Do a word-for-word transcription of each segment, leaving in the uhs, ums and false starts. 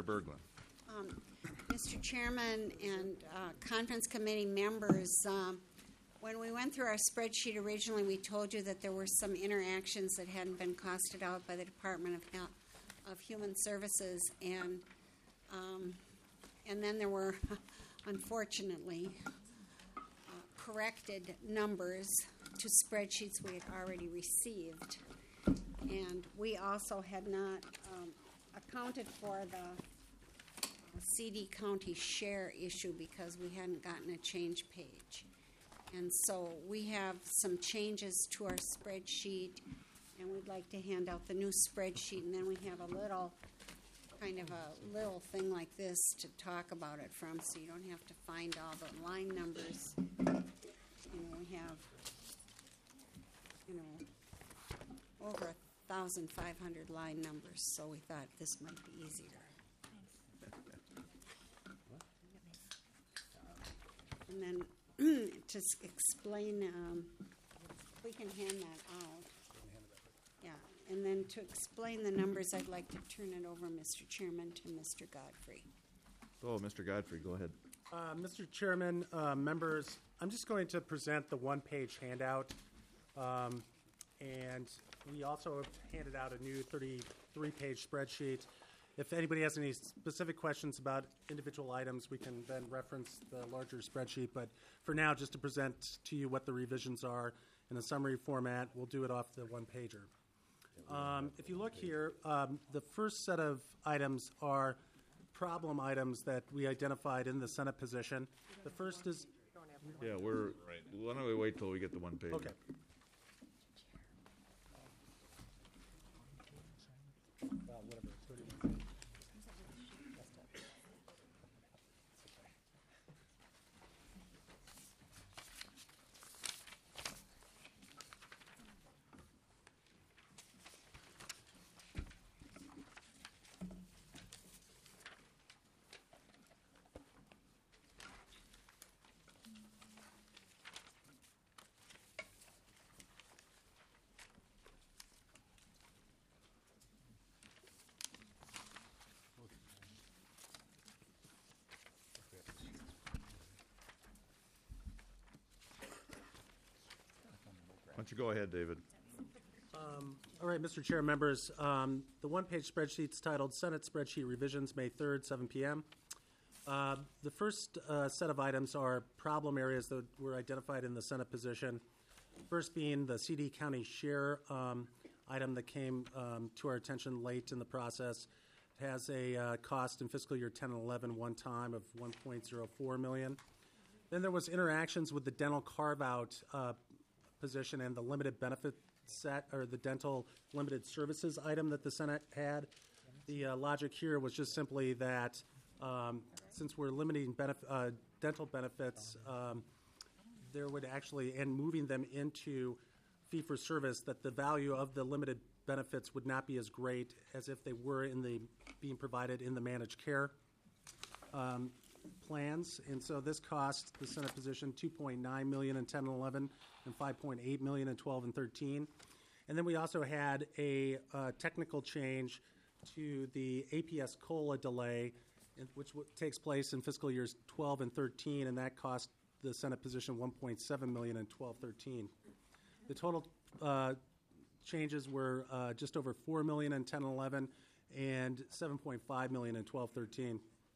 Senator Berglund. Um, Mister Chairman and uh, conference committee members, um, when we went through our spreadsheet originally, we told you that there were some interactions that hadn't been costed out by the Department of Health, of Human Services, and um, and then there were, unfortunately, uh, corrected numbers to spreadsheets we had already received. And we also had not um, accounted for the C D County share issue because we hadn't gotten a change page. And so we have some changes to our spreadsheet, and we'd like to hand out the new spreadsheet, and then we have a little, kind of a little thing like this to talk about it from, so you don't have to find all the line numbers. You know, we have, you know, over a thousand five hundred line numbers, so we thought this might be easier. And then to s- explain, um, we can hand that out. Yeah, and then to explain the numbers, I'd like to turn it over, Mister Chairman, to Mister Godfrey. Oh, Mister Godfrey, go ahead. Uh, Mister Chairman, uh, members, I'm just going to present the one-page handout. Um, and we also have handed out a new thirty-three page spreadsheet. If anybody has any specific questions about individual items, we can then reference the larger spreadsheet. But for now, just to present to you what the revisions are in a summary format, we'll do it off the one-pager. Um, if you look here, um, the first set of items are problem items that we identified in the Senate position. The first is... Yeah, we're, why don't we wait till we get the one page? Okay. Well, whatever. Why don't you go ahead, David? Um, all right, Mister Chair, members, um, the one-page spreadsheet is titled Senate Spreadsheet Revisions, May third, seven p.m. Uh, the first uh, set of items are problem areas that were identified in the Senate position. First being the C D County share um, item that came um, to our attention late in the process. It has a uh, cost in fiscal year ten and eleven one time of one point zero four million dollars. Then there was interactions with the dental carve-out uh, position and the limited benefit set, or the dental limited services item that the Senate had. The uh, logic here was just simply that um, since we're limiting benef- uh, dental benefits, um, there would actually, and moving them into fee-for-service, that the value of the limited benefits would not be as great as if they were in the being provided in the managed care um, plans. And so this cost the Senate position two point nine million dollars in ten and eleven and five point eight million dollars in twelve and thirteen. And then we also had a uh, technical change to the A P S COLA delay, in, which w- takes place in fiscal years twelve and thirteen, and that cost the Senate position one point seven million dollars in twelve thirteen. The total uh, changes were uh, just over four million dollars in ten and eleven and seven point five million dollars in twelve thirteen.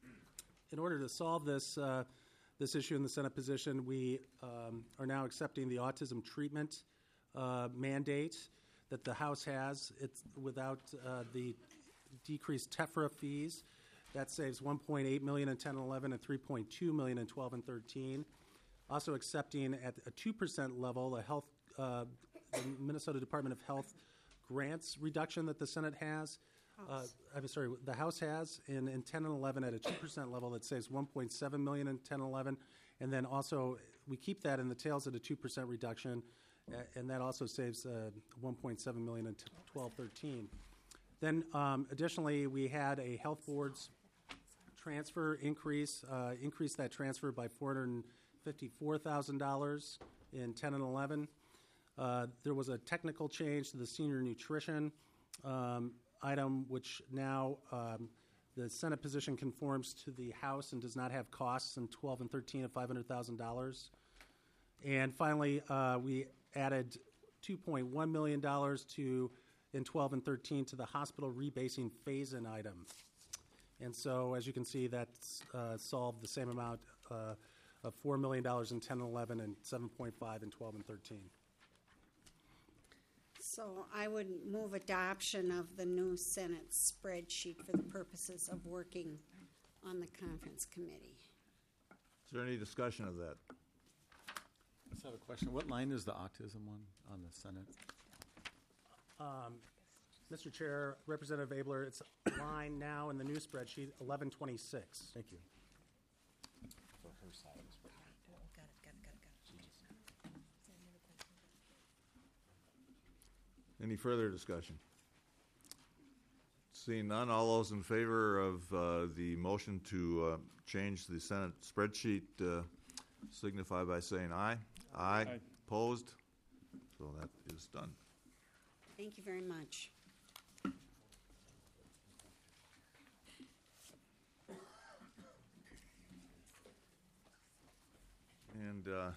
In order to solve this uh, this issue in the Senate position, we um, are now accepting the autism treatment uh, mandate that the House has. It's without uh, the decreased TEFRA fees. That saves one point eight million dollars in ten and eleven and three point two million dollars in twelve and thirteen. Also accepting at a two percent level the health, uh, the Minnesota Department of Health grants reduction that the Senate has. Uh, I'm sorry, the House has in, in ten and eleven at a two percent level that saves one point seven million dollars in ten and eleven. And then also we keep that in the tails at a two percent reduction, uh, and that also saves uh, one point seven million dollars in twelve thirteen. Then um, additionally, we had a health board's transfer increase, uh, increase that transfer by four hundred fifty-four thousand dollars in ten and eleven. Uh, there was a technical change to the senior nutrition um, item, which now um, The Senate position conforms to the House and does not have costs in twelve and thirteen of five hundred thousand dollars. And finally, uh, we added two point one million dollars to in twelve and thirteen to the hospital rebasing phase-in item. And so, as you can see, that's uh, solved the same amount uh, of four million dollars in ten and eleven and seven point five in twelve and thirteen. So I would move adoption of the new Senate spreadsheet for the purposes of working on the conference committee. Is there any discussion of that? I just have a question. What line is the autism one on the Senate? Um, Mister Chair, Representative Abler, it's line now in the new spreadsheet, eleven twenty-six. Thank you. For her side of the spreadsheet. Got it, got it, got it, got it. Any further discussion? Seeing none, all those in favor of uh, the motion to uh, change the Senate spreadsheet uh, signify by saying aye. Aye. Aye. Opposed? So that is done. Thank you very much. And uh,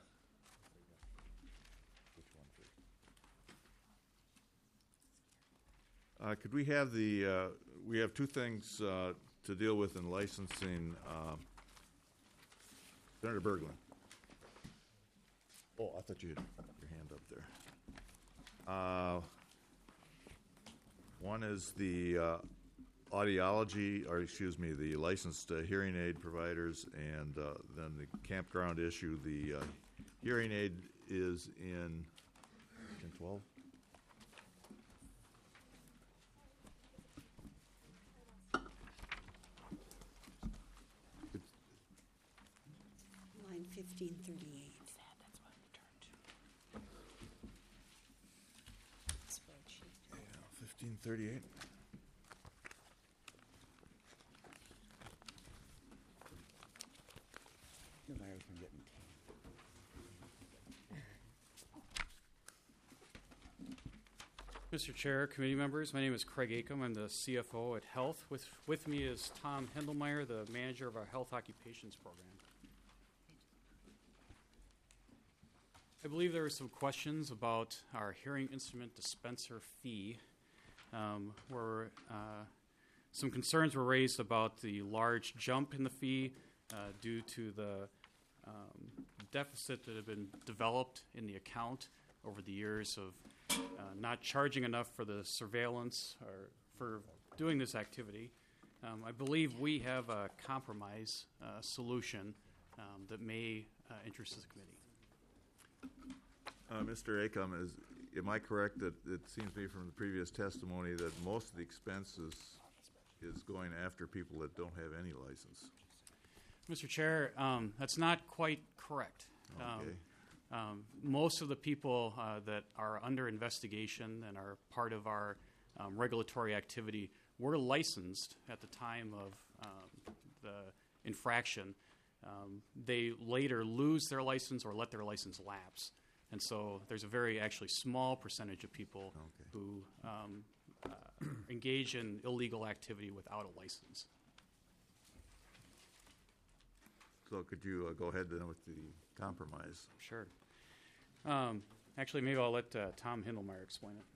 uh, could we have the, uh, we have two things uh, to deal with in licensing. uh, Senator Berglund. Oh, I thought you had your hand up there. Uh, One is the uh, audiology, or excuse me, the licensed uh, hearing aid providers, and uh, then the campground issue. The uh, hearing aid is in in twelve. Line fifteen thirty-eight. Spreadsheet. Fifteen thirty-eight. Mister Chair, committee members, my name is Craig Acom. I'm the C F O at Health. With, with me is Tom Hendelmeyer, the manager of our Health Occupations Program. I believe there were some questions about our hearing instrument dispenser fee, um, where uh, some concerns were raised about the large jump in the fee uh, due to the um, deficit that had been developed in the account over the years of uh, not charging enough for the surveillance or for doing this activity. Um, I believe we have a compromise uh, solution um, that may uh, interest the committee. Uh, Mister Acom, is am I correct that it seems to me from the previous testimony that most of the expenses is going after people that don't have any license? Mister Chair, um, that's not quite correct. Um, Okay. um, most of the people uh, that are under investigation and are part of our um, regulatory activity were licensed at the time of um, the infraction. Um, they later lose their license or let their license lapse. And so there's a very actually small percentage of people Okay. who um, uh, engage in illegal activity without a license. So could you uh, go ahead then with the compromise? Sure. Um, actually, maybe I'll let uh, Tom Hindelmeyer explain it.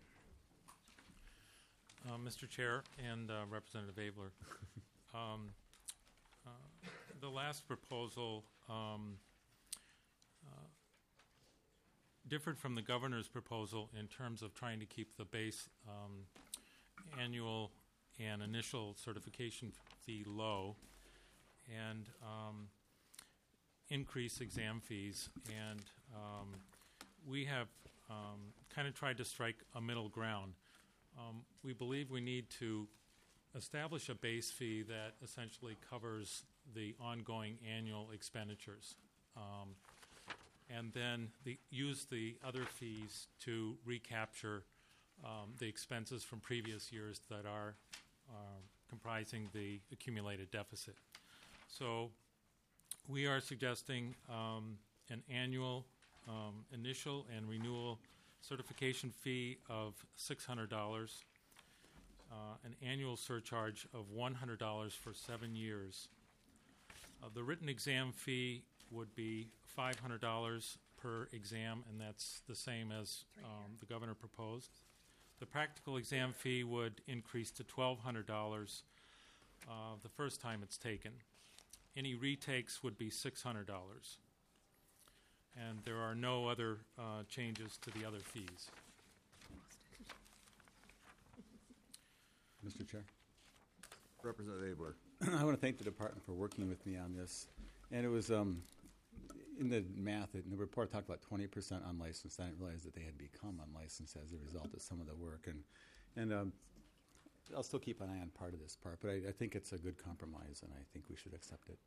Uh, Mister Chair and uh, Representative Abler, um, uh, the last proposal um, uh, differed from the governor's proposal in terms of trying to keep the base um, annual and initial certification fee low and um, increase exam fees. And um, we have um, kind of tried to strike a middle ground. Um, we believe we need to establish a base fee that essentially covers the ongoing annual expenditures, um, and then the, use the other fees to recapture um, the expenses from previous years that are uh, comprising the accumulated deficit. So we are suggesting um, an annual um, initial and renewal certification fee of six hundred dollars. uh, an annual surcharge of one hundred dollars for seven years. Uh, the written exam fee would be five hundred dollars per exam, and that's the same as um, the governor proposed. The practical exam fee would increase to twelve hundred dollars uh, the first time it's taken. Any retakes would be six hundred dollars. And there are no other uh, changes to the other fees. Mister Chair, Representative Abler. I want to thank the department for working with me on this. And it was, um, in the math, in the report talked about twenty percent unlicensed. I didn't realize that they had become unlicensed as a result of some of the work. And, and um, I'll still keep an eye on part of this part, but I, I think it's a good compromise, and I think we should accept it.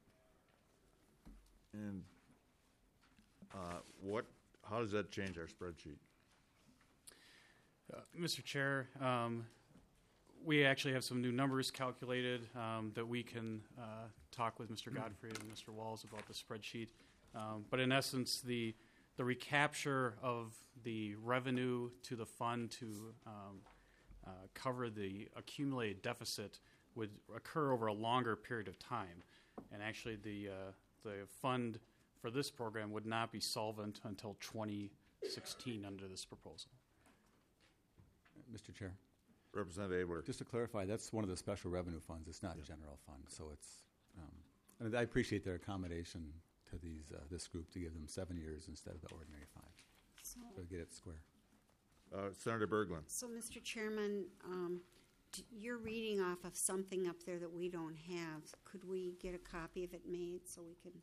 And uh, what, how does that change our spreadsheet? Uh, Mister Chair, um, we actually have some new numbers calculated um, that we can uh, talk with Mister Godfrey and Mister Walls about the spreadsheet. Um, but in essence, the the recapture of the revenue to the fund to um, uh, cover the accumulated deficit would occur over a longer period of time, and actually the uh, the fund for this program would not be solvent until twenty sixteen under this proposal. Mister Chair, Representative Abler. just to clarify, that's one of the special revenue funds. It's not a general fund, so it's. Um, and I appreciate their accommodation to these uh, this group to give them seven years instead of the ordinary five, So, so get it square. Uh, Senator Berglund. so Mister Chairman, um, d- you're reading off of something up there that we don't have. Could we get a copy of it made so we can?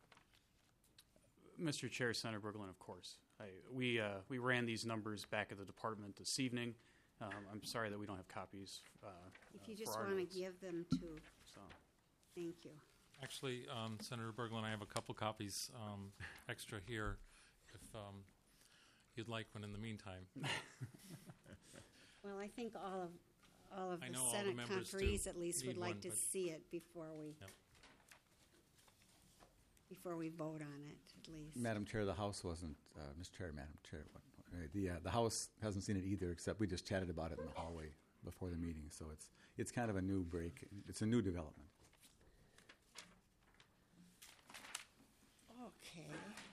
Mister Chair, Senator Berglund, of course. I, we uh, we ran these numbers back at the department this evening. Um, I'm sorry that we don't have copies. Uh, If you uh, just for our want notes. to give them to, So, thank you. Actually, um, Senator Berglund, I have a couple copies um, extra here if um, you'd like one in the meantime. Well, I think all of, all of I the know all the Senate members do conferees at least would need like one, to but- see it before we, Yep. before we vote on it, at least. Madam Chair, the House wasn't, uh, Mister Chair, Madam Chair, what, uh, the, uh, the House hasn't seen it either, except we just chatted about it in the hallway before the meeting, so it's, it's kind of a new break. It's a new development. Okay.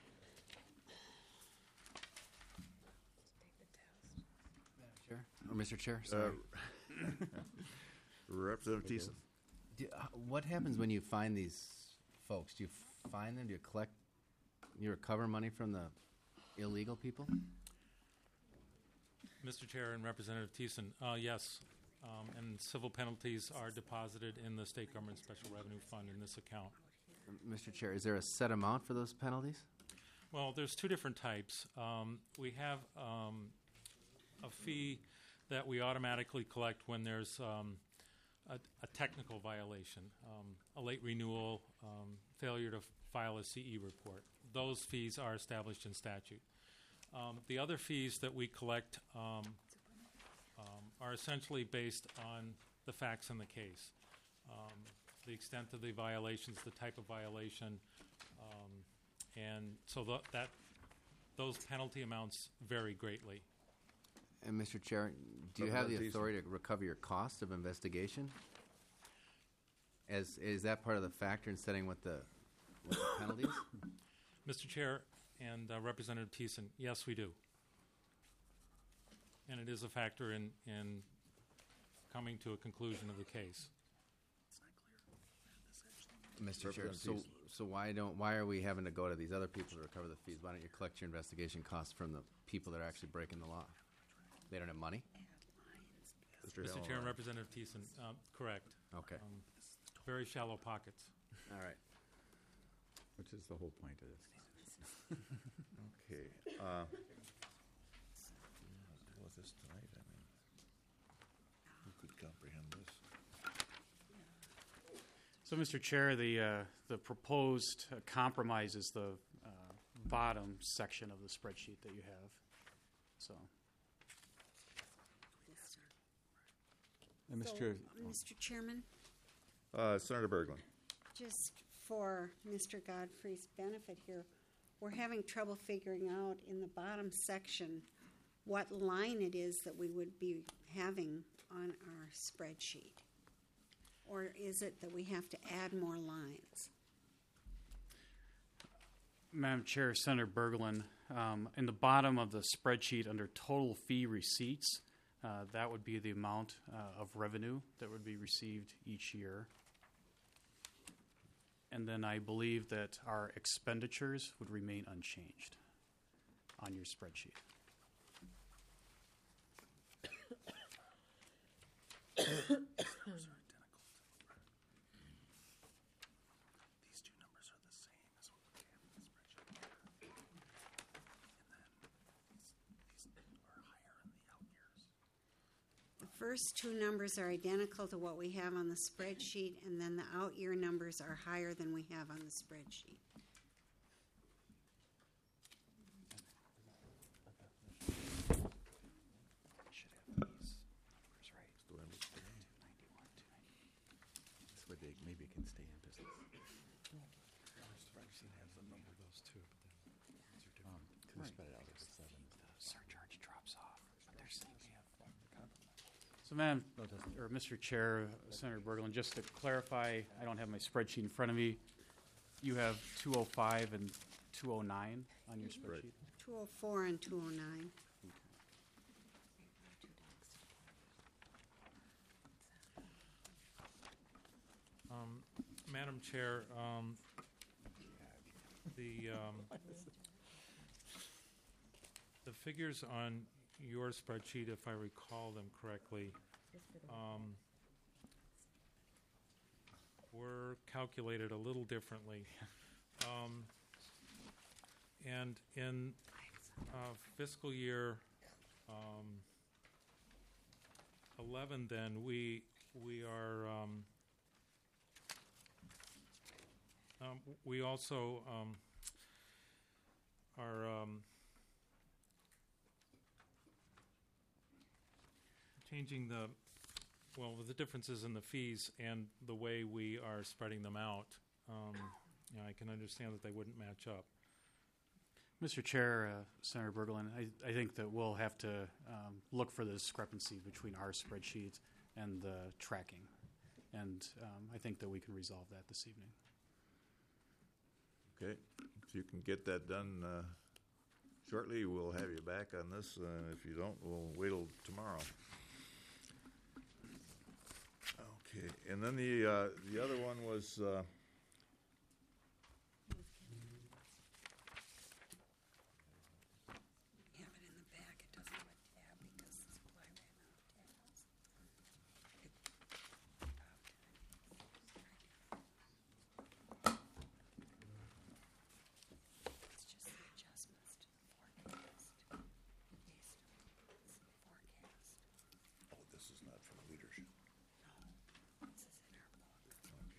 Chair? Or Mister Chair, sorry. Representative Thiessen. Do, uh, what happens when you find these folks? Do you find them? Do you collect, you recover money from the illegal people? Mister Chair and Representative Thiessen, uh, yes, um, and civil penalties are deposited in the State Government Special Revenue Fund in this account. Mister Chair, is there a set amount for those penalties? Well, there's two different types. Um, we have um, a fee that we automatically collect when there's um, a, a technical violation, um, a late renewal, um, failure to file a C E report. Those fees are established in statute. Um, the other fees that we collect um, um, are essentially based on the facts in the case. Um, the extent of the violations, the type of violation, um, and so th- that those penalty amounts vary greatly. And Mister Chair, do you have the Representative Thiessen. authority to recover your cost of investigation? As is that part of the factor in setting what the, what the penalties? Mister Chair and uh, Representative Thiessen, yes, we do. And it is a factor in, in coming to a conclusion of the case. Mister Chair, Representative so so why don't why are we having to go to these other people to recover the fees? Why don't you collect your investigation costs from the people that are actually breaking the law? They don't have money? Mister Mister Hill, Chair and uh, Representative Thiessen, um, correct. Okay. Um, very shallow pockets. All right. Which is the whole point of this. Okay. uh, deal with this tonight, I mean, who could comprehend this? So, Mister Chair, the uh, the proposed uh, compromise is the uh, bottom section of the spreadsheet that you have. So, And Mister So, Chair, Mister Chairman, Uh, Senator Berglund. just for Mister Godfrey's benefit here, we're having trouble figuring out in the bottom section what line it is that we would be having on our spreadsheet? Or is it that we have to add more lines? Madam Chair, Senator Berglund, um, in the bottom of the spreadsheet under total fee receipts, uh, that would be the amount uh, of revenue that would be received each year. And then I believe that our expenditures would remain unchanged on your spreadsheet. These two numbers are the same as what we have in the spreadsheet. And then these, these are higher in the out years. The first two numbers are identical to what we have on the spreadsheet, and then the out year numbers are higher than we have on the spreadsheet. This way they maybe can stay in business. Um, can we spread it out over seven? Surcharge drops off, but they're saying we have. So, Madam, or Mister Chair, Senator Berglund, just to clarify, I don't have my spreadsheet in front of me. You have two oh five and two oh nine on your spreadsheet? two oh four and two oh nine. Um, Madam Chair, um, the um, the figures on your spreadsheet, if I recall them correctly, um, were calculated a little differently. Um, and in uh, fiscal year um, eleven, then we we are. Um, Um, we also um, are um, changing the, well, the differences in the fees and the way we are spreading them out. Um, you know, I can understand that they wouldn't match up. Mister Chair, uh, Senator Berglund, I, I think that we'll have to um, look for the discrepancy between our spreadsheet and the tracking. And um, I think that we can resolve that this evening. Okay, if you can get that done uh, shortly, we'll have you back on this. Uh, if you don't, we'll wait till tomorrow. Okay, and then the uh, the other one was uh, Have it in the back. It doesn't have a tab because the supply ran out of tabs. It's just the adjustments to the forecast based on the forecast. oh, this is not from leadership. No, this is in our book.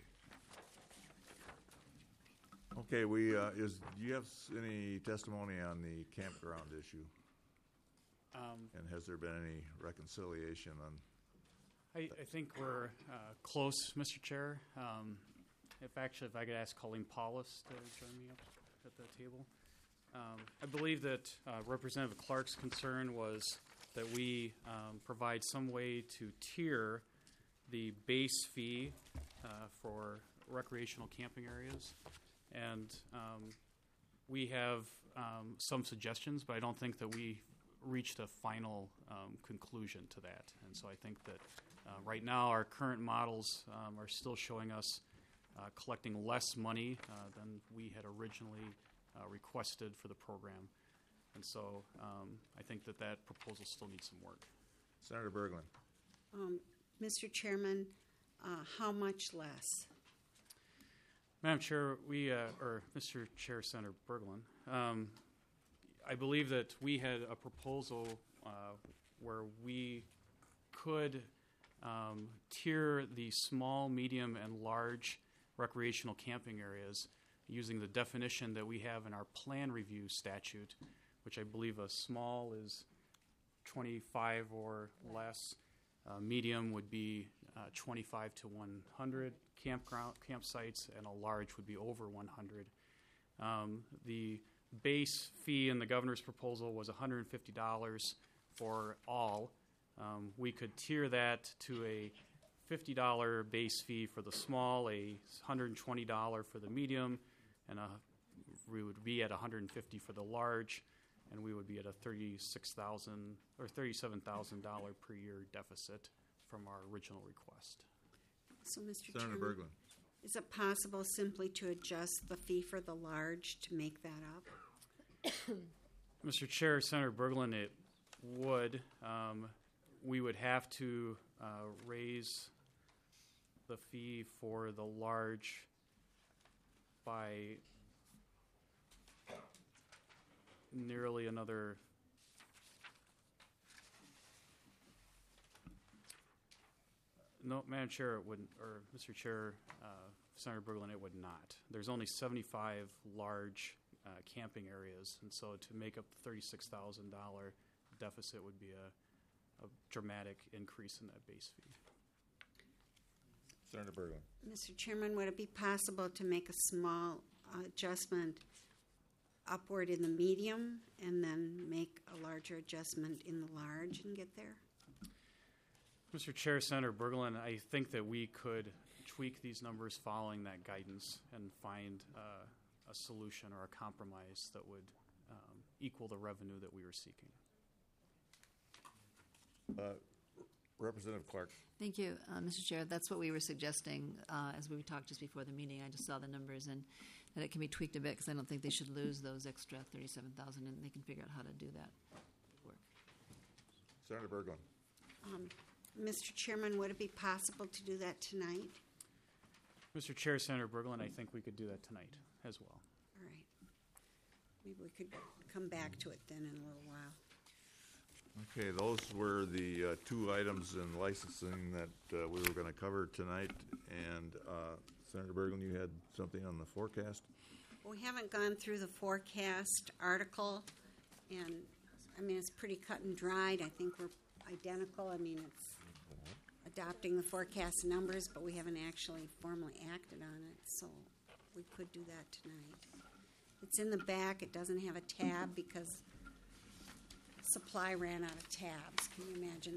Okay, we uh, is. Do you have s- any testimony on the campground issue? Um, And has there been any reconciliation on? I, I think we're uh, close, Mister Chair. Um, if actually, if I could ask Colleen Paulus to join me up at the table. Um, I believe that uh, Representative Clark's concern was that we um, provide some way to tier the base fee uh, for recreational camping areas. And um, we have um, some suggestions, but I don't think that we reached a final um, conclusion to that. And so I think that uh, right now our current models um, are still showing us uh, collecting less money uh, than we had originally uh, requested for the program. And so um, I think that that proposal still needs some work. Senator Berglund. Um, Mister Chairman, uh, how much less? Madam Chair, we, uh, or Mister Chair, Senator Berglund, um, I believe that we had a proposal uh, where we could um, tier the small, medium, and large recreational camping areas using the definition that we have in our plan review statute, which I believe a small is twenty-five or less, uh, medium would be uh, twenty-five to one hundred campground campsites, and a large would be over one hundred. Um, the base fee in the governor's proposal was one hundred fifty dollars for all, Um, we could tier that to a fifty dollar base fee for the small, a one hundred twenty dollars for the medium, and a, we would be at one hundred fifty dollars for the large, and we would be at a thirty-six thousand dollars or thirty-seven thousand dollars per year deficit from our original request. So, Mister Senator Chairman, Berglund. is it possible simply to adjust the fee for the large to make that up? Mister Chair, Senator Berglund, it would. Um, we would have to uh, raise the fee for the large by nearly another no, Madam Chair, it wouldn't, or Mister Chair, uh, Senator Berglund, it would not. There's only seventy-five large uh, camping areas, and so to make up the thirty-six thousand dollars deficit would be a, a dramatic increase in that base fee. Senator Berglund. Mister Chairman, would it be possible to make a small uh, adjustment upward in the medium and then make a larger adjustment in the large and get there? Mister Chair, Senator Berglund, I think that we could tweak these numbers following that guidance and find uh, a solution or a compromise that would um, equal the revenue that we were seeking. Uh, Representative Clark. Thank you, uh, Mister Chair. That's what we were suggesting uh, as we talked just before the meeting. I just saw the numbers and that it can be tweaked a bit because I don't think they should lose those extra thirty-seven thousand dollars, and they can figure out how to do that work. Senator Berglund. Um, Mister Chairman, would it be possible to do that tonight? Mister Chair, Senator Berglund, I think we could do that tonight as well. All right. Maybe we could come back to it then in a little while. Okay, those were the uh, two items in licensing that uh, we were going to cover tonight. And uh, Senator Berglund, you had something on the forecast? We haven't gone through the forecast article, and I mean, it's pretty cut and dried. I think we're identical. I mean, it's adopting the forecast numbers, but we haven't actually formally acted on it, so we could do that tonight. It's in the back. It doesn't have a tab because supply ran out of tabs. Can you imagine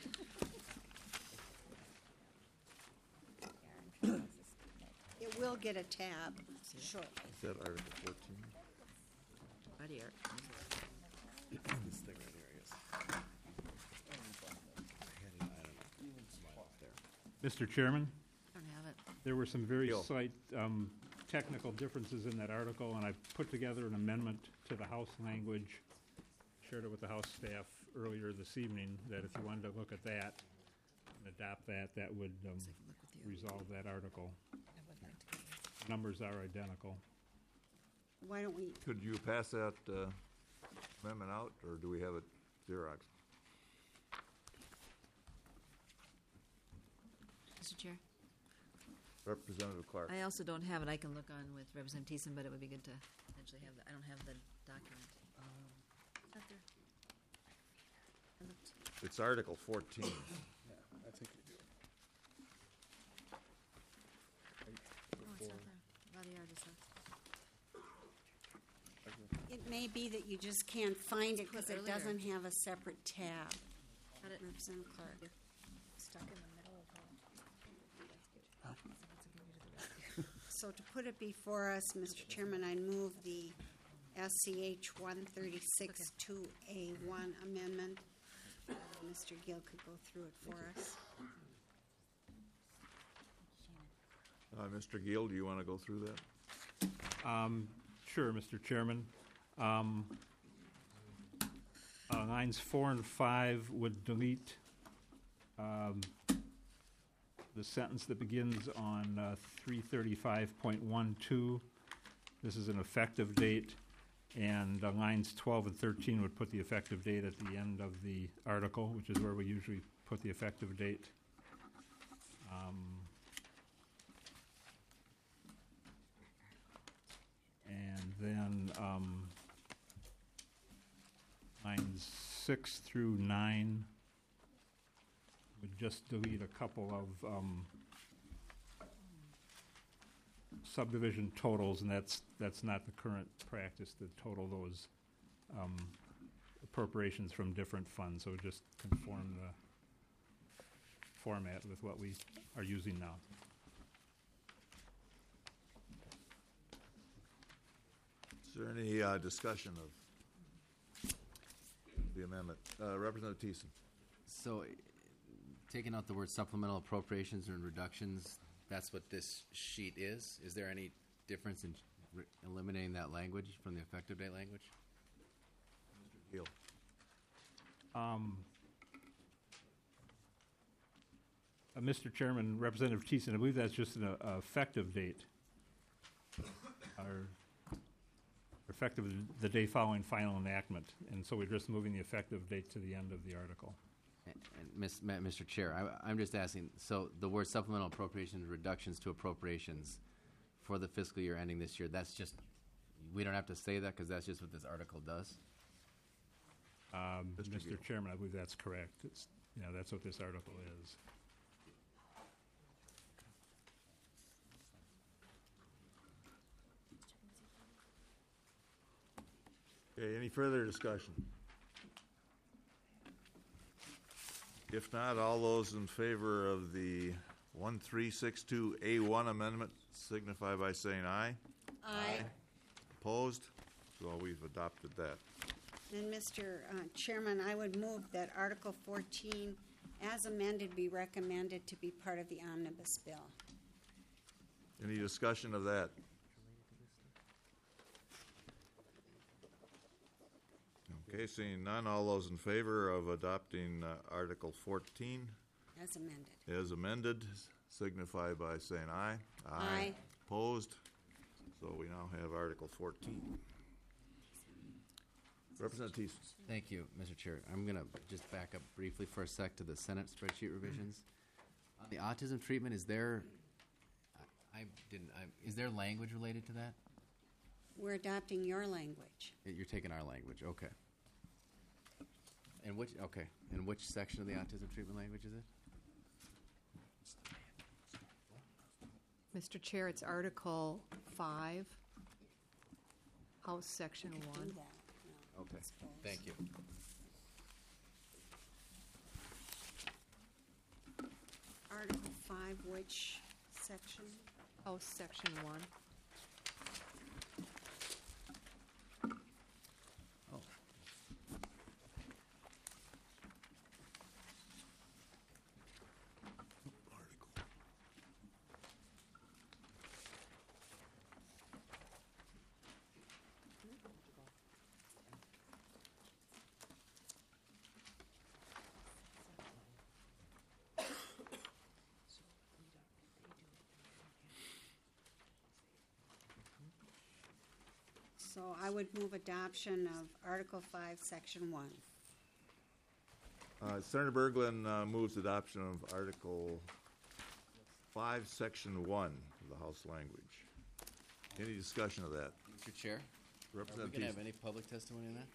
that? It will get a tab shortly. Is that Article fourteen? Right here. This thing right here, I guess. Mister Chairman, I don't have it. there were some very Bill. slight um, technical differences in that article, and I put together an amendment to the House language, shared it with the House staff earlier this evening, that if you wanted to look at that and adopt that, that would um, So I can look with you. resolve that article. I would like to get- Numbers are identical. Why don't we, Could you pass that uh, amendment out, or do we have it Xerox? Mister Chair, Representative Clark. I also don't have it. I can look on with Representative Thiessen, but it would be good to potentially have that. I don't have the document. Um, it's not there. I looked. It's Article fourteen. Yeah, I think you do. Oh, it's not there. Body art is not. it may be that you just can't find it because it Earlier. doesn't have a separate tab. Got it. Representative Clark. Stuck in the middle of So to put it before us, Mister Chairman, I move the S C H one thirty-six two A one amendment. Uh, Mister Gill could go through it for us. Uh, Mister Gill, do you want to go through that? Um, Sure, Mister Chairman. Um, uh, Lines four and five would delete um, the sentence that begins on uh, three thirty-five point one two. This is an effective date, and uh, lines twelve and thirteen would put the effective date at the end of the article, which is where we usually put the effective date. Um, And then um, lines six through nine would just delete a couple of um, subdivision totals, and that's that's not the current practice to total those um, appropriations from different funds. So just conform the format with what we are using now. Is there any uh, discussion of the amendment? Uh, Representative Thiessen. So, uh, taking out the word supplemental appropriations and reductions, that's what this sheet is? Is there any difference in re- eliminating that language from the effective date language? Gill. Um, uh, Mister Chairman, Representative Thiessen, I believe that's just an uh, effective date. Our effective the day following final enactment, and so we're just moving the effective date to the end of the article. And, and Miss, Ma- Mister Chair, I, I'm just asking, so the word supplemental appropriations, reductions to appropriations for the fiscal year ending this year, that's just, we don't have to say that because that's just what this article does? Um, Mister Mister Gill. Chairman, I believe that's correct. It's, you know, that's what this article is. Okay, any further discussion? If not, all those in favor of the one three six two A one amendment signify by saying aye. Aye. Opposed? So we've adopted that. And Mister uh, Chairman, I would move that Article fourteen, as amended, be recommended to be part of the omnibus bill. Any discussion of that? Okay, seeing none, all those in favor of adopting uh, Article fourteen As amended. as amended signify by saying aye. Aye. Opposed? So we now have Article fourteen. Representative Thiessen. Thank you, Mister Chair. I'm going to just back up briefly for a sec to the Senate spreadsheet revisions. On the autism treatment, is there, I, I didn't, I, is there language related to that? We're adopting your language. You're taking our language, okay. And which, okay, and which section of the autism treatment language is it? Mister Chair, it's Article five, House Section Do one. that. No, Okay, I suppose. thank you. Article five, which section? House Section one. Oh. So I would move adoption of Article five, Section one. Uh, Senator Berglund uh, moves adoption of Article five, Section one of the House language. Any discussion of that? Mister Chair, are we Representative going to have Thiessen. any public testimony on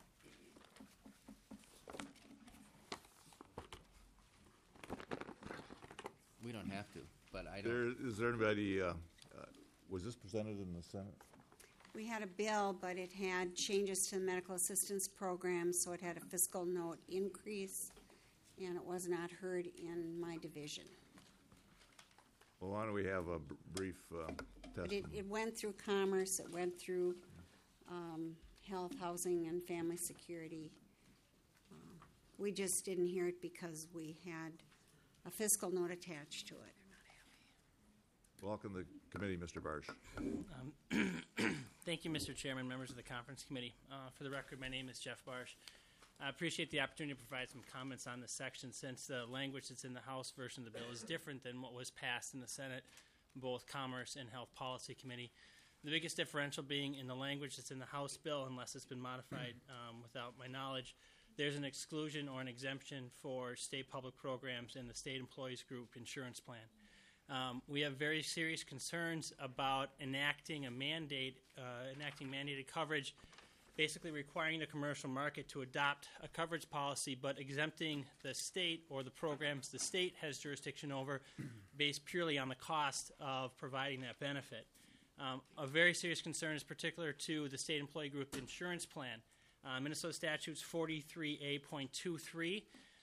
that? We don't have to, but I There, don't, is there anybody, uh, uh, was this presented in the Senate? We had a bill, but it had changes to the medical assistance program, so it had a fiscal note increase, and it was not heard in my division. Well, why don't we have a br- brief uh, But it, testimony? it went through commerce, it went through um, health, housing, and family security. Um, We just didn't hear it because we had a fiscal note attached to it. Welcome to the committee, Mister Barsh. Um, Thank you, Mister Chairman, members of the conference committee. Uh, for the record, my name is Jeff Barsh. I appreciate the opportunity to provide some comments on this section since the language that's in the House version of the bill is different than what was passed in the Senate, both Commerce and Health Policy Committee. The biggest differential being in the language that's in the House bill, unless it's been modified um, without my knowledge, there's an exclusion or an exemption for state public programs in the State Employees Group Insurance Plan. Um, we have very serious concerns about enacting a mandate, uh, enacting mandated coverage, basically requiring the commercial market to adopt a coverage policy, but exempting the state or the programs the state has jurisdiction over based purely on the cost of providing that benefit. Um, a very serious concern is particular to the State Employee Group Insurance Plan. Uh, Minnesota Statutes forty-three A point two three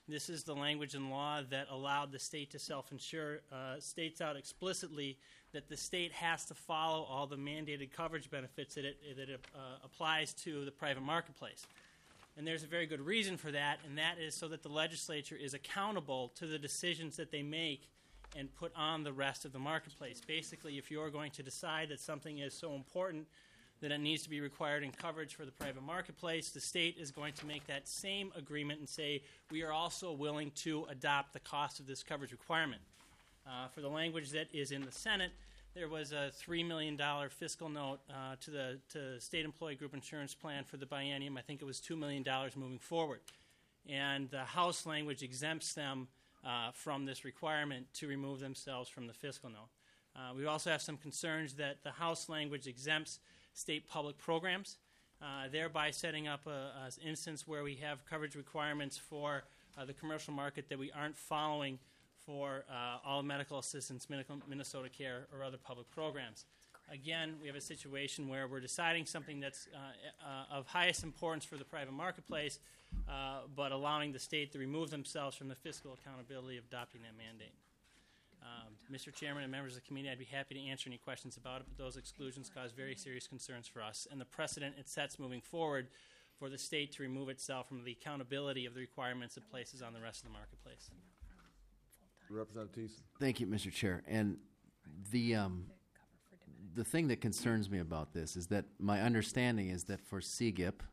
This is the language in law that allowed the state to self-insure. Uh, states out explicitly that the state has to follow all the mandated coverage benefits that it, that it uh, applies to the private marketplace. And there's a very good reason for that, and that is so that the legislature is accountable to the decisions that they make and put on the rest of the marketplace. Basically, if you're going to decide that something is so important that it needs to be required in coverage for the private marketplace, the state is going to make that same agreement and say, we are also willing to adopt the cost of this coverage requirement. Uh, for the language that is in the Senate, there was a three million dollars fiscal note uh, to the to State Employee Group Insurance Plan for the biennium. I think it was two million dollars moving forward. And the House language exempts them uh, from this requirement to remove themselves from the fiscal note. Uh, we also have some concerns that the House language exempts state public programs, uh, thereby setting up an instance where we have coverage requirements for uh, the commercial market that we aren't following for uh, all medical assistance, Minnesota Care, or other public programs. Again, we have a situation where we're deciding something that's uh, uh, of highest importance for the private marketplace, uh, but allowing the state to remove themselves from the fiscal accountability of adopting that mandate. Um, Mister Chairman and members of the committee, I'd be happy to answer any questions about it, but those exclusions cause very serious concerns for us. And the precedent it sets moving forward for the state to remove itself from the accountability of the requirements it places on the rest of the marketplace. Representative Thiessen. Thank you, Mister Chair. And the um, the thing that concerns me about this is that my understanding is that for C G I P,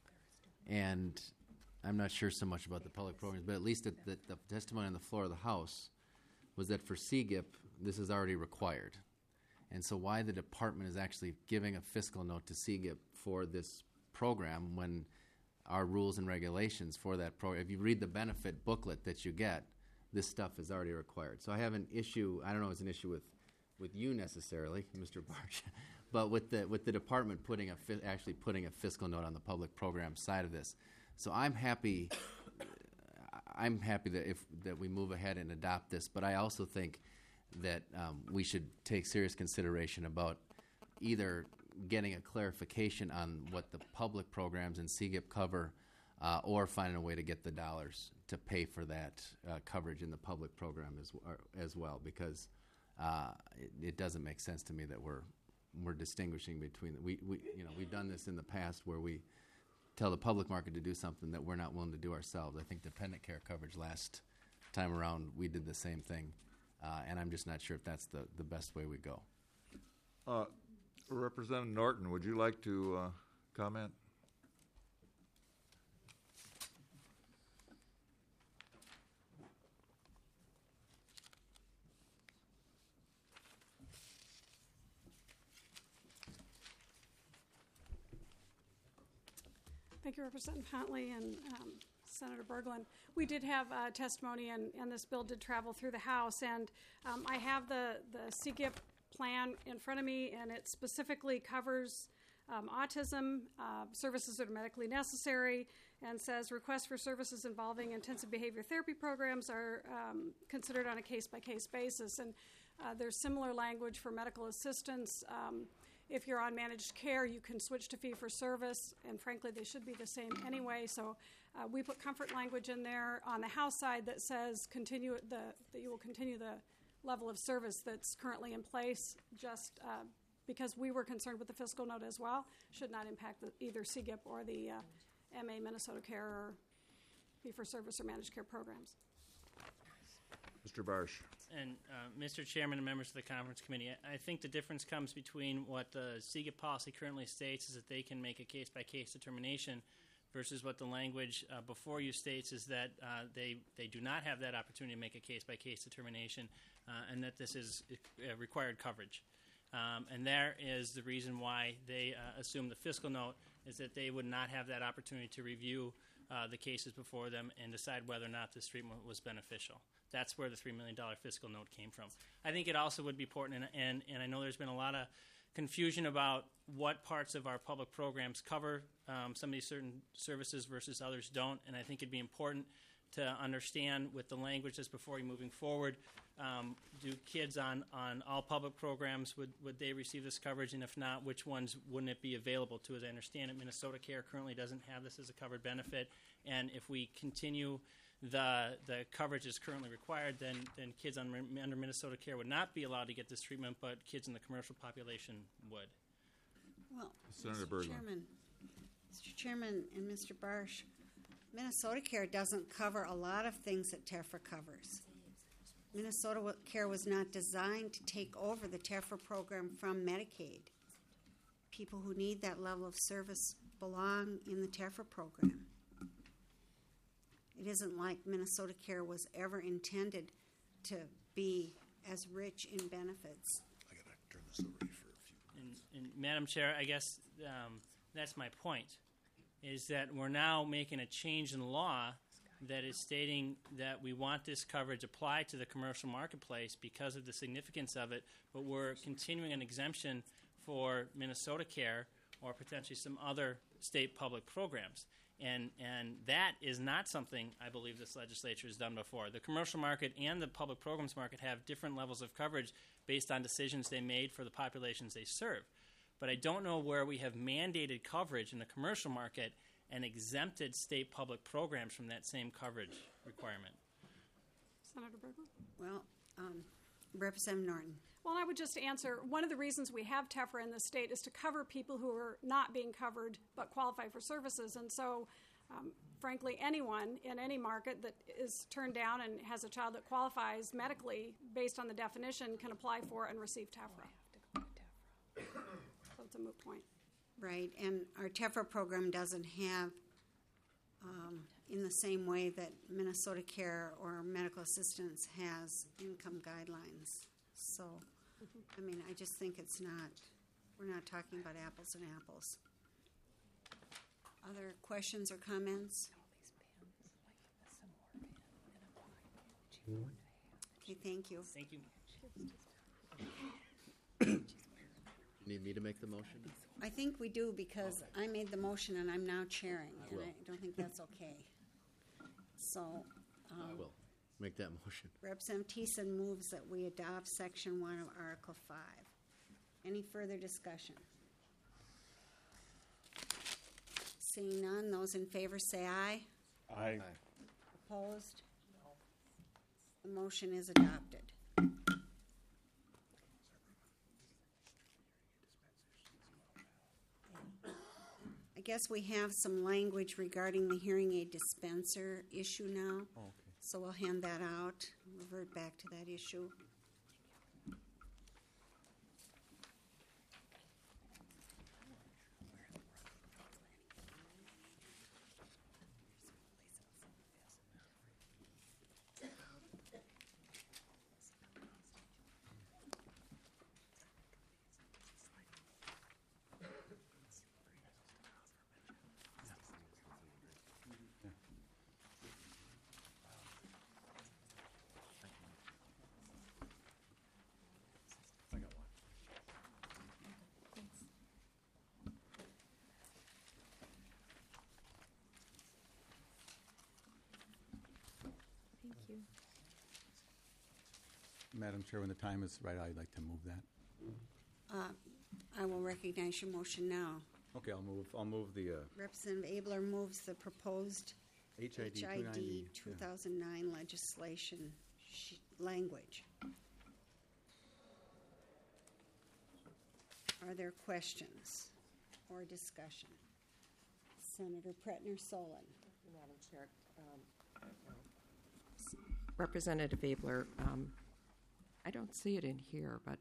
and I'm not sure so much about the public programs, but at least the, the, the testimony on the floor of the House was that for C G I P, this is already required. And so why the department is actually giving a fiscal note to C G I P for this program when our rules and regulations for that program, if you read the benefit booklet that you get, this stuff is already required. So I have an issue, I don't know if it's an issue with, with you necessarily, Mister Barsh, but with the with the department putting a fi- actually putting a fiscal note on the public program side of this. So I'm happy I'm happy that if that we move ahead and adopt this, but I also think that um, we should take serious consideration about either getting a clarification on what the public programs and C G I P cover, uh, or finding a way to get the dollars to pay for that uh, coverage in the public program as, or, as well, because uh, it, it doesn't make sense to me that we're we're distinguishing between the, we, we you know we've done this in the past where we tell the public market to do something that we're not willing to do ourselves. I think dependent care coverage last time around we did the same thing, uh, and I'm just not sure if that's the, the best way we go. Uh, Representative Norton, would you like to uh, comment? Thank you, Representative Huntley and um, Senator Berglund. We did have uh, testimony, and, and this bill did travel through the House. And um, I have the, the C G I P plan in front of me, and it specifically covers um, autism, uh, services that are medically necessary, and says requests for services involving intensive behavior therapy programs are um, considered on a case-by-case basis. And uh, there's similar language for medical assistance. Um, If you're on managed care, you can switch to fee-for-service, and frankly, they should be the same anyway. So uh, we put comfort language in there on the House side that says continue the, that you will continue the level of service that's currently in place, just uh, because we were concerned with the fiscal note as well, should not impact the, either C G I P or the uh, M A Minnesota Care or fee-for-service or managed care programs. Mister Barsh. And uh, Mister Chairman and members of the conference committee, I, I think the difference comes between what the C G I P policy currently states is that they can make a case-by-case determination versus what the language uh, before you states is that uh, they, they do not have that opportunity to make a case-by-case determination uh, and that this is uh, required coverage. Um, and there is the reason why they uh, assume the fiscal note is that they would not have that opportunity to review uh, the cases before them and decide whether or not this treatment was beneficial. That's where the three million dollars fiscal note came from. I think it also would be important, and, and, and I know there's been a lot of confusion about what parts of our public programs cover um, some of these certain services versus others don't, and I think it'd be important to understand with the language that's before you moving forward, um, do kids on, on all public programs, would, would they receive this coverage, and if not, which ones wouldn't it be available to? As I understand it, Minnesota Care currently doesn't have this as a covered benefit, and if we continue the the coverage is currently required, then then kids on, under Minnesota Care would not be allowed to get this treatment, but kids in the commercial population would. Well, Senator Mister Bergman. Chairman, Mister Chairman and Mister Barsh, Minnesota Care doesn't cover a lot of things that TEFRA covers. Minnesota wa- Care was not designed to take over the TEFRA program from Medicaid. People who need that level of service belong in the TEFRA program. It isn't like Minnesota Care was ever intended to be as rich in benefits. I gotta turn this over to you for a few. And, and Madam Chair, I guess um, that's my point, is that we're now making a change in law that is stating that we want this coverage applied to the commercial marketplace because of the significance of it, but we're continuing an exemption for Minnesota Care or potentially some other state public programs. And and that is not something I believe this legislature has done before. The commercial market and the public programs market have different levels of coverage based on decisions they made for the populations they serve. But I don't know where we have mandated coverage in the commercial market and exempted state public programs from that same coverage requirement. Senator Bergman? Well, um, Representative Norton. Well, I would just answer, one of the reasons we have TEFRA in the state is to cover people who are not being covered but qualify for services. And so, um, frankly, anyone in any market that is turned down and has a child that qualifies medically based on the definition can apply for and receive TEFRA. So it's a moot point. Right, and our TEFRA program doesn't have, um, in the same way that Minnesota Care or medical assistance has income guidelines. So, I mean, I just think it's not, we're not talking about apples and apples. Other questions or comments? Okay, thank you. Thank you. Need me to make the motion? I think we do because I made the motion and I'm now chairing, and I don't think that's okay. So, I um, will make that motion. Representative Thiessen moves that we adopt Section one of Article five. Any further discussion? Seeing none, those in favor say aye. Aye. Opposed? The motion is adopted. I guess we have some language regarding the hearing aid dispenser issue now. Oh, okay. So we'll hand that out, revert back to that issue. Thank you. Madam Chair, when the time is right, I'd like to move that. Uh, I will recognize your motion now. Okay, I'll move, I'll move the uh, Representative Abler moves the proposed H I D H I two D ninety. two thousand nine legislation sh- language. Are there questions or discussion? Senator Pretner Solon. Madam Chair, um, Representative Abler, um, I don't see it in here, but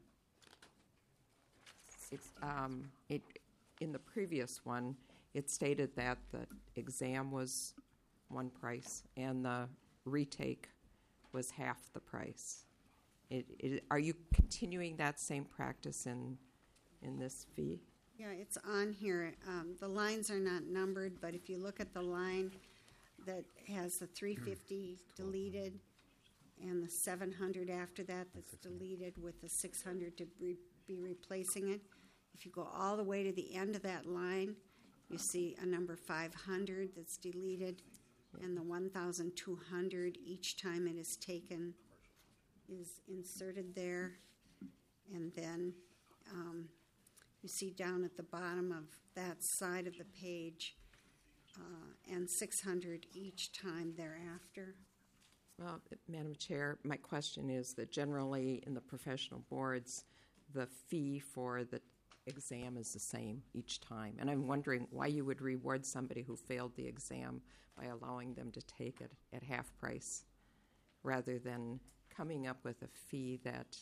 it's, um, it, in the previous one, it stated that the exam was one price and the retake was half the price. It, it, are you continuing that same practice in in this fee? Yeah, it's on here. Um, the lines are not numbered, but if you look at the line that has the three fifty deleted and the seven hundred after that that's deleted with the six hundred to re- be replacing it, if you go all the way to the end of that line, you see a number five hundred that's deleted, and the one thousand two hundred each time it is taken is inserted there. And then um, you see down at the bottom of that side of the page, uh, and six hundred each time thereafter. Well, Madam Chair, my question is that generally in the professional boards, the fee for the exam is the same each time. And I'm wondering why you would reward somebody who failed the exam by allowing them to take it at half price rather than coming up with a fee that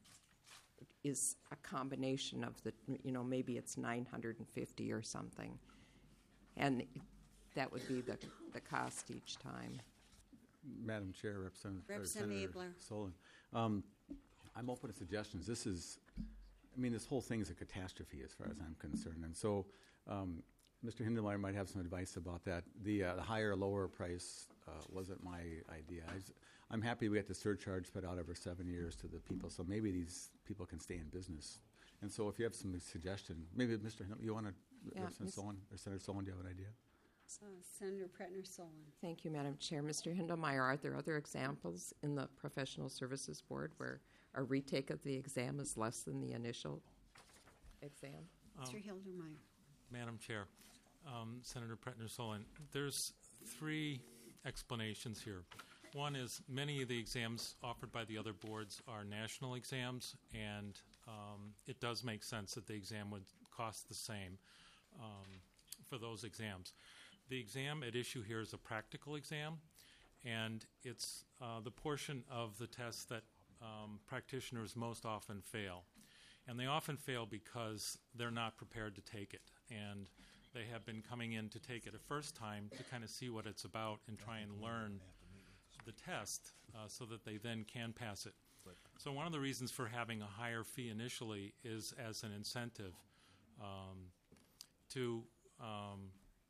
is a combination of the, you know, maybe it's nine hundred fifty or something. And that would be the, the cost each time. Madam Chair, Representative, or Representative Senator Abler. Solon, um, I'm open to suggestions. This is, I mean, this whole thing is a catastrophe as far as I'm concerned. And so um, Mister Hindelmeyer might have some advice about that. The, uh, the higher, lower price uh, wasn't my idea. I was, I'm happy we got the surcharge put out over seven years to the people, so maybe these people can stay in business. And so if you have some suggestion, maybe Mister Hindel, you want to, Yeah, Representative Miz- Solon, or Senator Solon, do you have an idea? Uh, Senator Pretner Solon. Thank you, Madam Chair. Mister Hindelmeyer, are there other examples in the Professional Services Board where a retake of the exam is less than the initial exam? Mister Hildermeyer. Madam Chair, um, Senator Pretner Solon, there's three explanations here. One is many of the exams offered by the other boards are national exams, and um, it does make sense that the exam would cost the same um, for those exams. The exam at issue here is a practical exam, and it's uh, the portion of the test that um, practitioners most often fail. And they often fail because they're not prepared to take it. And they have been coming in to take it a first time to kind of see what it's about and try and learn the test uh, so that they then can pass it. So one of the reasons for having a higher fee initially is as an incentive um, to um,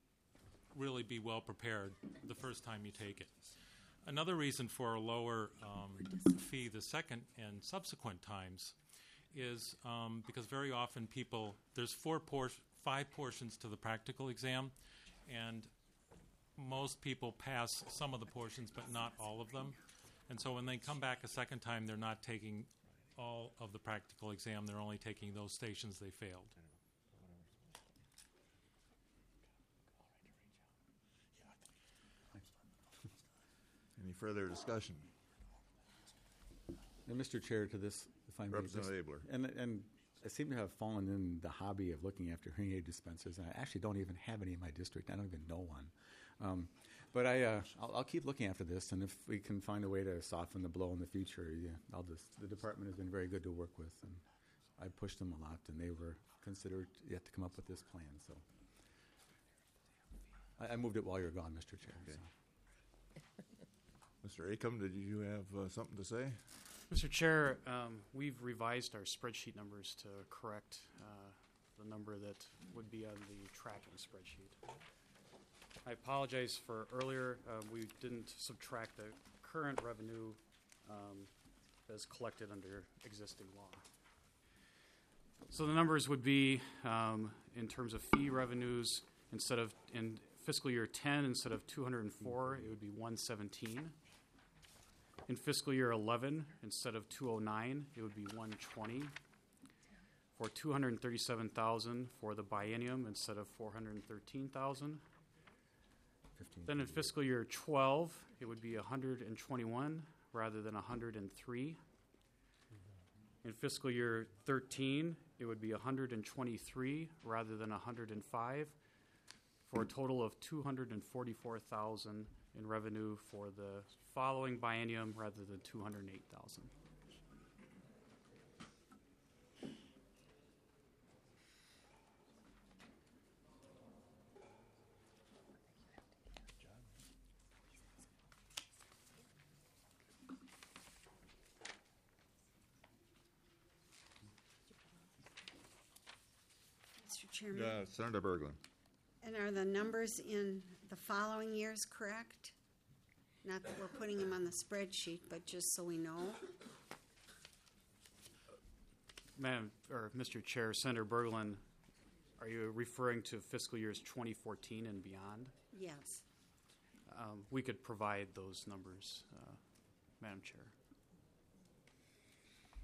really be well prepared the first time you take it. Another reason for a lower um, fee the second and subsequent times is um, because very often people, there's four por- five portions to the practical exam, and most people pass some of the portions but not all of them. And so when they come back a second time, they're not taking all of the practical exam, they're only taking those stations they failed. Any further discussion? And Mister Chair, to this, if I may, just- Representative Abler. And, and I seem to have fallen in the hobby of looking after hearing aid dispensers, and I actually don't even have any in my district. I don't even know one. Um, but I, uh, I'll, I'll keep looking after this, and if we can find a way to soften the blow in the future, yeah, I'll just. The department has been very good to work with, and I pushed them a lot, and they were considered yet to come up with this plan. So I, I moved it while you were gone, Mister Chair. Okay. So. Mister Acom, did you have uh, something to say? Mister Chair, um, we've revised our spreadsheet numbers to correct uh, the number that would be on the tracking spreadsheet. I apologize for earlier, uh, we didn't subtract the current revenue um, that's collected under existing law. So the numbers would be, um, in terms of fee revenues, instead of, in fiscal year ten, instead of two hundred four, it would be one seventeen. In fiscal year eleven, instead of two oh nine, it would be one twenty. For two hundred thirty-seven thousand for the biennium instead of four hundred thirteen thousand. Then in fiscal year twelve, it would be one hundred twenty-one rather than one hundred three. In fiscal year thirteen, it would be one hundred twenty-three rather than one hundred five, for a total of two hundred forty-four thousand in revenue for the following biennium rather than two hundred eight thousand. Mister Chairman. Uh, Senator Berglund. And are the numbers in the following years correct? Not that we're putting them on the spreadsheet, but just so we know. Madam, or Mister Chair, Senator Berglund, are you referring to fiscal years twenty fourteen and beyond? Yes. Um, we could provide those numbers, uh, Madam Chair.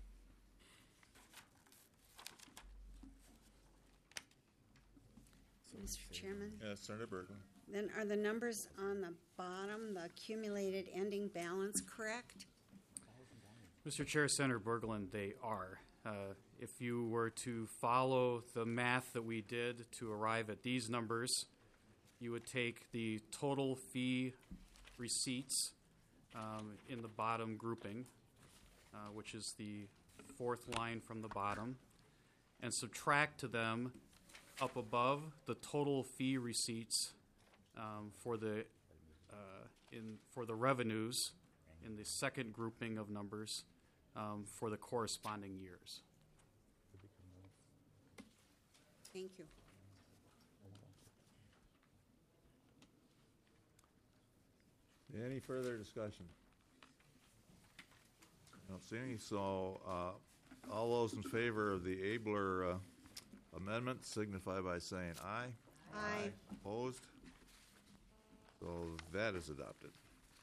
So Mister Chairman? Yes, Senator Berglund. Then are the numbers on the bottom, the accumulated ending balance, correct? Mister Chair, Senator Berglund, they are. Uh, if you were to follow the math that we did to arrive at these numbers, you would take the total fee receipts um, in the bottom grouping, uh, which is the fourth line from the bottom, and subtract to them up above the total fee receipts um, for the uh, in for the revenues in the second grouping of numbers um, for the corresponding years. Thank you. Any further discussion? I don't see any, so uh, all those in favor of the Abler uh, amendment signify by saying aye. Aye. Opposed? So that is adopted.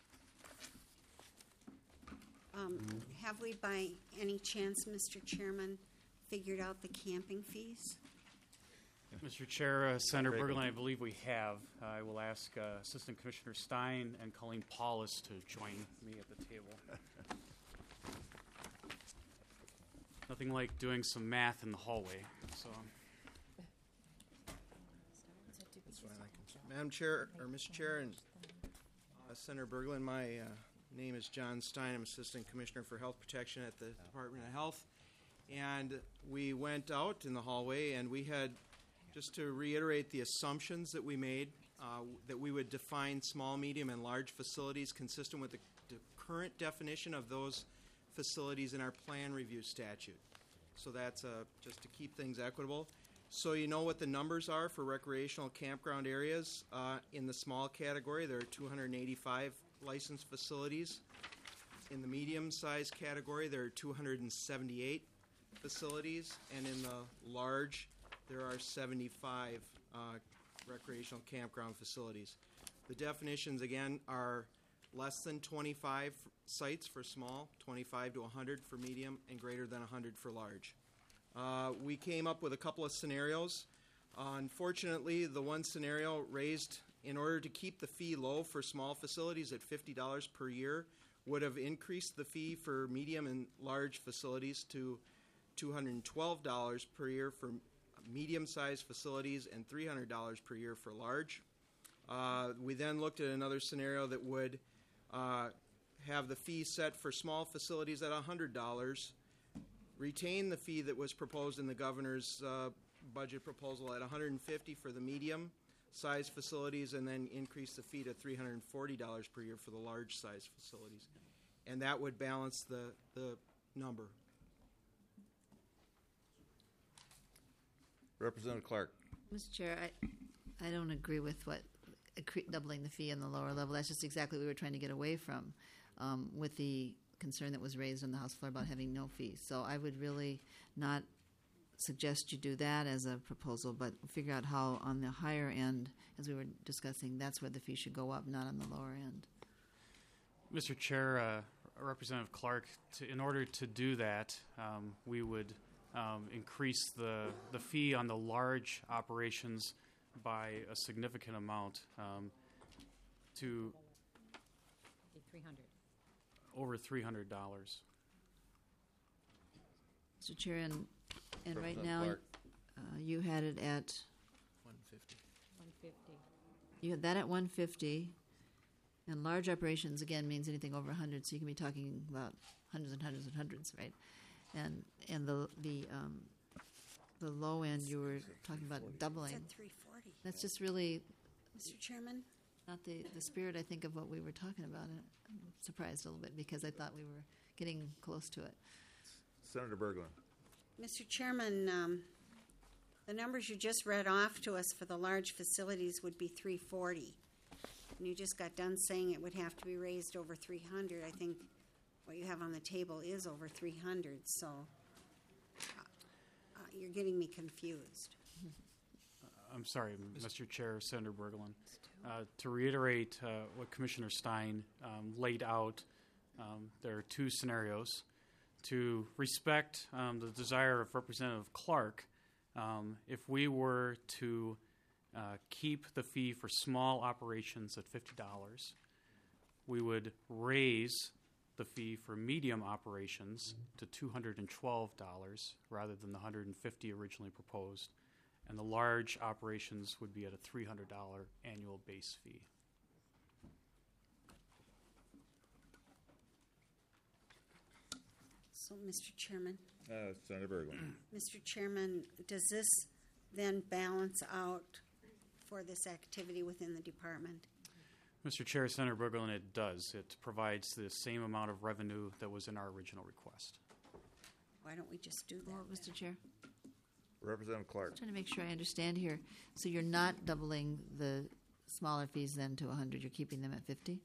Um, have we, by any chance, Mister Chairman, figured out the camping fees? Mister Chair, uh, Senator Great. Berglund, I believe we have. I will ask uh, Assistant Commissioner Stein and Colleen Paulus to join me at the table. Nothing like doing some math in the hallway. So, That's fine. I can. Madam Chair, or Mister Chair, and uh, Senator Berglund, my uh, name is John Stein. I'm Assistant Commissioner for Health Protection at the Department of Health. And we went out in the hallway, and we had, just to reiterate the assumptions that we made, uh, that we would define small, medium, and large facilities consistent with the, the current definition of those facilities in our plan review statute. So that's uh, just to keep things equitable. So you know what the numbers are for recreational campground areas. Uh, in the small category, there are two hundred eighty-five licensed facilities. In the medium-sized category, there are two hundred seventy-eight facilities. And in the large, there are seventy-five uh, recreational campground facilities. The definitions, again, are less than twenty-five sites for small, twenty-five to one hundred for medium, and greater than one hundred for large. Uh, we came up with a couple of scenarios. Uh, unfortunately, the one scenario raised, in order to keep the fee low for small facilities at fifty dollars per year, would have increased the fee for medium and large facilities to two hundred twelve dollars per year for medium-sized facilities and three hundred dollars per year for large. Uh, we then looked at another scenario that would uh, have the fee set for small facilities at one hundred dollars, retain the fee that was proposed in the governor's uh, budget proposal at one hundred fifty dollars for the medium-sized facilities, and then increase the fee to three hundred forty dollars per year for the large-sized facilities. And that would balance the, the number. Representative Clark. Mister Chair, I, I don't agree with what accre- doubling the fee on the lower level. That's just exactly what we were trying to get away from, um, with the concern that was raised on the House floor about having no fees. So I would really not suggest you do that as a proposal, but figure out how on the higher end, as we were discussing, that's where the fee should go up, not on the lower end. Mister Chair, uh, Representative Clark, to, in order to do that, um, we would um, increase the, the fee on the large operations by a significant amount um, to three hundred. over three hundred dollars. Mister Chair, and, and right Representative now, Clark. uh, you had it at, one fifty. one fifty. you had that at one fifty, and large operations, again, means anything over one hundred, so you can be talking about hundreds and hundreds and hundreds, right? And, and the, the, um, the low end, you were talking about doubling. It's at three forty. That's just really Mister Chairman? not the, the spirit, I think, of what we were talking about. I'm surprised a little bit because I thought we were getting close to it. Senator Berglund. Mister Chairman, um, the numbers you just read off to us for the large facilities would be three forty. And you just got done saying it would have to be raised over three hundred. I think what you have on the table is over three hundred, so uh, uh, you're getting me confused. I'm sorry, Mister Chair, Senator Berglund. Uh, to reiterate uh, what Commissioner Stein um, laid out, um, there are two scenarios. To respect um, the desire of Representative Clark, um, if we were to uh, keep the fee for small operations at fifty dollars. We would raise the fee for medium operations to two hundred twelve dollars rather than the one hundred fifty dollars originally proposed. And the large operations would be at a three hundred dollars annual base fee. So, Mister Chairman, Uh, Senator Berglund. Mister Chairman, does this then balance out for this activity within the department? Mister Chair, Senator Berglund, it does. It provides the same amount of revenue that was in our original request. Why don't we just do that? Well, Mister Chair, Representative Clark. trying to make sure I understand here. So you're not doubling the smaller fees then to one hundred. You're keeping them at fifty?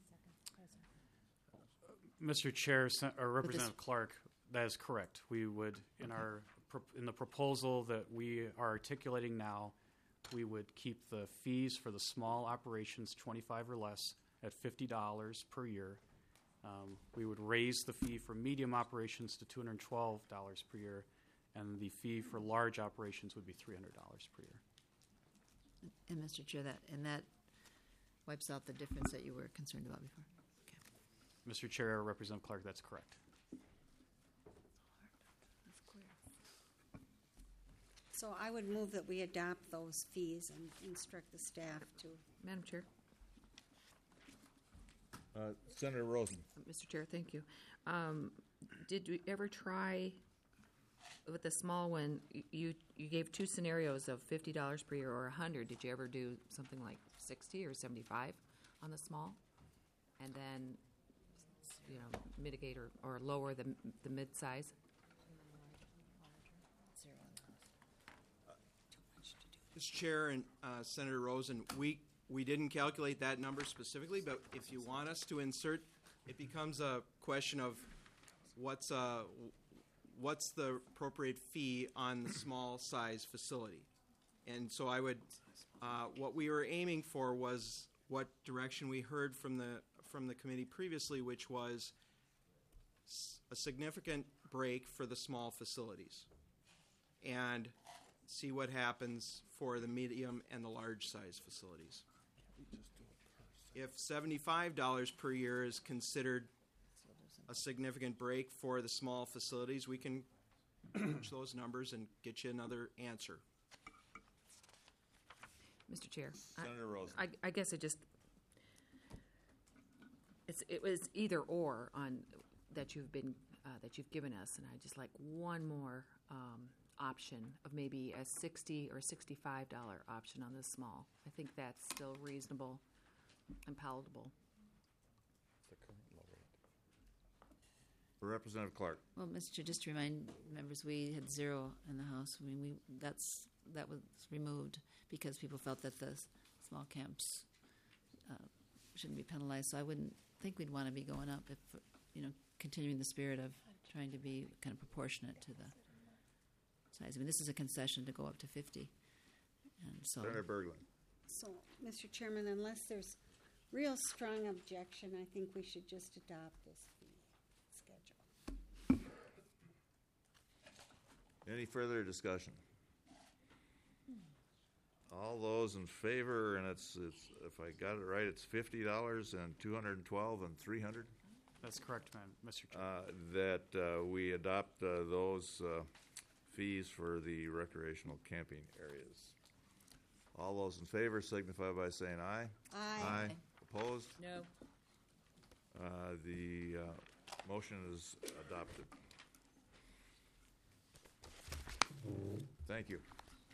Mister Chair, Sen- or But this- Representative Clark, that is correct. We would, in our pro- in the proposal that we are articulating now, we would keep the fees for the small operations, twenty-five or less, at fifty dollars per year. Um, we would raise the fee for medium operations to two hundred twelve dollars per year, and the fee for large operations would be three hundred dollars per year. And Mister Chair, that, and that wipes out the difference that you were concerned about before? Okay. Mister Chair, Representative Clark, that's correct. That's clear. So I would move that we adopt those fees and instruct the staff to. Madam Chair. Uh, Senator Rosen. Mister Chair, thank you. Um, did we ever try with the small one? y- You you gave two scenarios of fifty dollars per year or a hundred. Did you ever do something like sixty or seventy-five on the small, and then s- you know mitigate or, or lower the the mid size? Mister Chair and uh, Senator Rosen, we, we didn't calculate that number specifically, but if you want us to insert, it becomes a question of what's, uh, what's the appropriate fee on the small size facility. And so I would, uh, what we were aiming for was what direction we heard from the, from the committee previously, which was s- a significant break for the small facilities. And see what happens for the medium and the large size facilities. If seventy-five dollars per year is considered a significant break for the small facilities, we can crunch those numbers and get you another answer. Mister Chair, I- Senator Rosen. I, I guess it just it's it was either or on that you've been uh, that you've given us, and I just like one more um, option of maybe a sixty or sixty-five dollar option on the small. I think that's still reasonable and palatable. Representative Clark. Well, Mister Chair, just to remind members, we had zero in the House. I mean, we, that's, that was removed because people felt that the s- small camps uh, shouldn't be penalized. So I wouldn't think we'd want to be going up if, you know, continuing the spirit of trying to be kind of proportionate to the size. I mean, this is a concession to go up to fifty. And so, Senator Berglund. So, Mister Chairman, unless there's real strong objection, I think we should just adopt this fee schedule. Any further discussion? All those in favor, and it's, it's, if I got it right, it's fifty dollars and two hundred and twelve and three hundred? That's correct, man, Mister Chair. Uh, that, uh, we adopt, uh, those, uh, fees for the recreational camping areas. All those in favor signify by saying aye. Aye. Aye. Opposed? No. Uh, the, uh, motion is adopted. Thank you.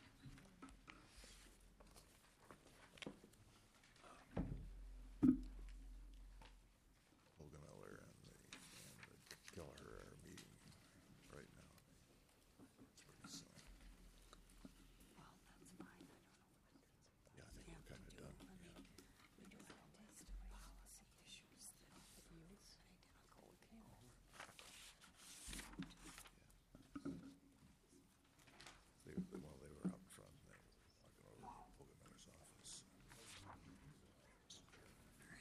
Oganella and the, and the Keller are meeting right now. It's pretty soon. Yeah, I think we're kind of done. They, they- well, they were up front, and they were walking over to Oganella's office.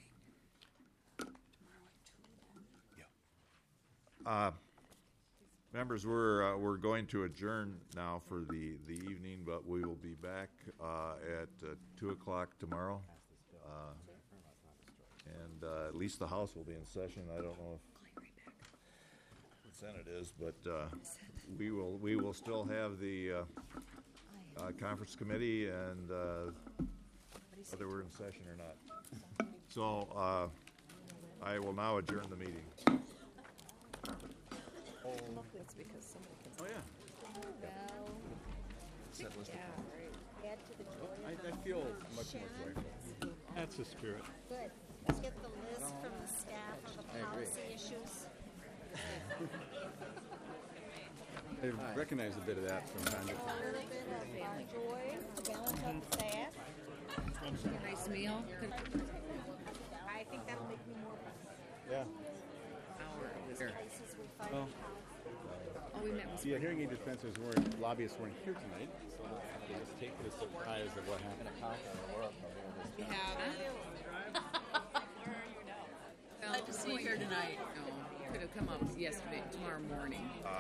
Yeah. Uh, Members, we're, uh, we're going to adjourn now for the, the evening, but we will be back uh, at uh, two o'clock tomorrow. Uh, and uh, at least the House will be in session. I don't know if the Senate is, but uh, we will we will still have the uh, uh, conference committee and uh, whether we're in session or not. So uh, I will now adjourn the meeting. It's because somebody can. Oh, yeah. Add to the joy. I, I feel much more joyful. That's the spirit. Good. Let's get the list from the staff of the I agree. policy issues. I recognize a bit of that from time to time. A little bit of uh, joy to balance out the staff. Nice meal. I think that'll make me more Yeah. places we find. Well, Oh, we met with the hearing aid dispensers weren't, lobbyists weren't here tonight, so let's just take the surprise of what happened. We have. Glad to see you here tonight. No, could have come up yesterday, tomorrow morning.